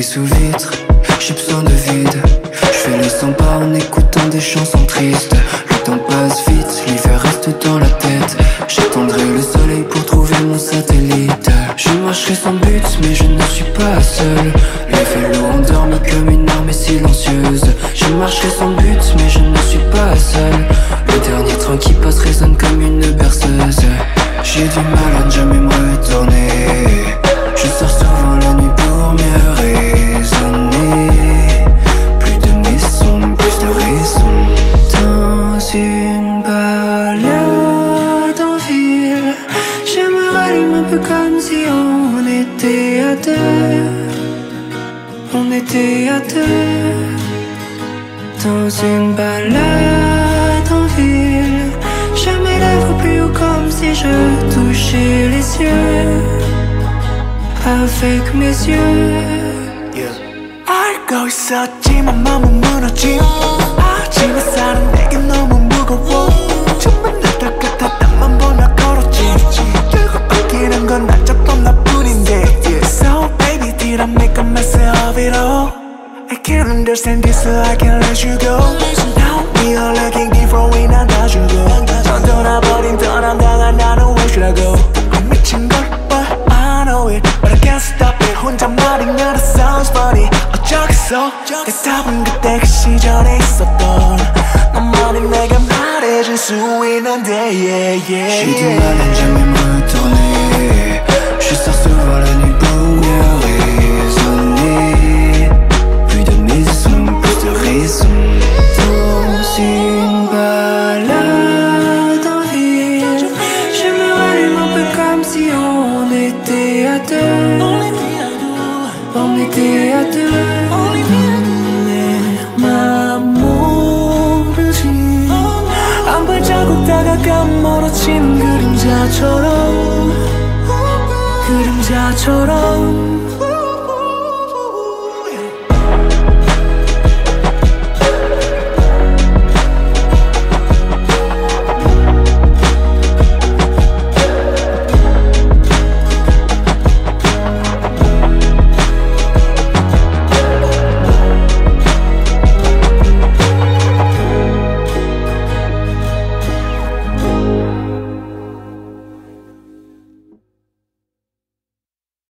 sous vitre, j'ai besoin de vide. Je fais les 100 pas en écoutant des chansons tristes. Le temps passe vite, l'hiver reste dans la tête. J'attendrai le soleil pour trouver mon satellite. Je marcherai sans but mais je ne suis pas seul. Les vélos endormis comme une armée silencieuse. Je marcherai sans but mais je ne suis pas seul. Le dernier train qui passe résonne comme une berceuse. J'ai du mal à ne jamais me retourner. Je sors souvent la nuit pour mieux raisonner. Plus de maison, plus de raison. Dans une balade en ville, je me rallume un peu comme si on était à deux. On était à deux. Dans une balade en ville, je m'élève plus haut comme si je touchais les cieux. Avec mes yeux. 알고 있었지만 마음은 무너짐. 아침에 사는 내게 너무 무거워. 좀만 나다 같아 땅만 보며 걸었지. 결국 바뀌는 건 나처럼 나뿐인데. So baby did I make a mess of it all? I can't understand this so I can't let you go. Now we are looking different we 나눠주고. 넌 떠나버린 떠남당한 나는 where should I go? 미친 걸 but I know it but I can't stop it. 혼잣말이면 it sounds funny. 어쩌겠어 대답은 그때 그 시절에 있었던 너만이 내게 말해줄 수 있는데 yeah, yeah, J'ai du mal à ne jamais me retourner. Je sors souvent la nuit pour mieux raisonner. Plus de maison, plus de raison. Dans une balade en ville, je me rallume un peu comme si on était à deux. On était à deux. 내 맘 모르지 한 발자국 다가가 멀어지는 그림자처럼 그림자처럼